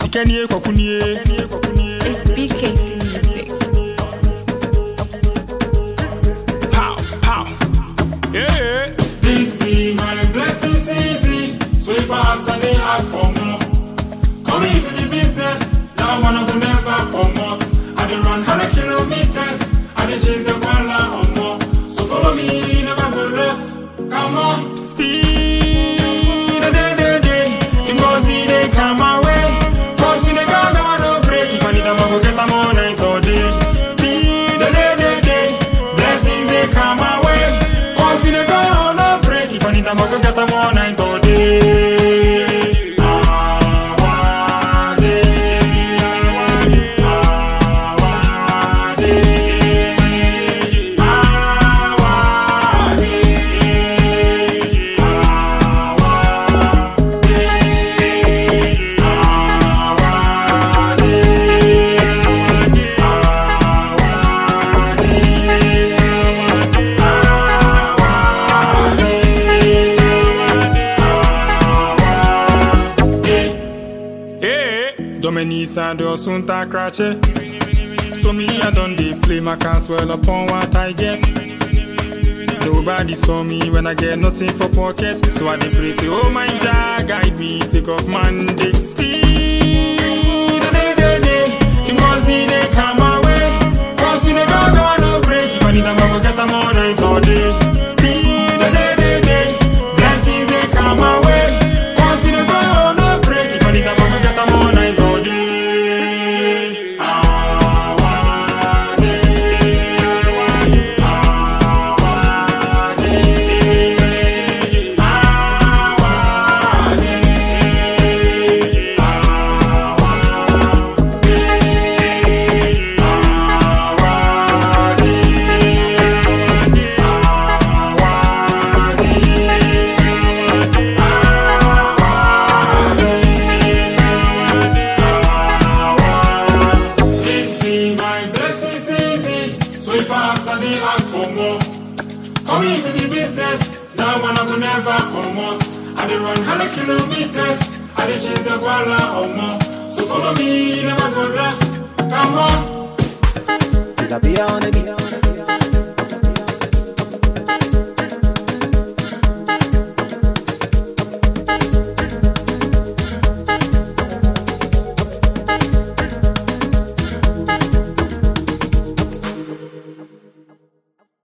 Kenye Kokunie. It's BKC music. Pow, pow. Yeah. This be my blessing season. So if I ask and they ask for more, come in for the business. That one I will never come out. I dey run 100 kilometers. I dey chase the Kuala or more. So follow me, never go lost. Come on, Speed. Ngozi they come my way. Cause we the girl that no break. If I need them, I go get them all night all day. Speed, blessings they come my way. Cause we the girl no break. If I need them, I go get them all night all day. Domenisa do sunta crache. So me I don't dey play my can swell upon what I get. Nobody saw me when I get nothing for pocket. So I dey pray say, oh my Jah, guide me, sick of Monday. Speed, Ngozi they come my way. Cause we the girl that no break. If I need them, I go get them all night all day. Speed, blessings they come my way. Cause we the girl no break. If I need them, I go get them all night all day. So if I ask and they ask for more, come in for the business. That one I will never come out. I dey run 100 kilometers. I dey chase the Kuala or more. So follow me, never go lost. Come on. Disappear on the beat.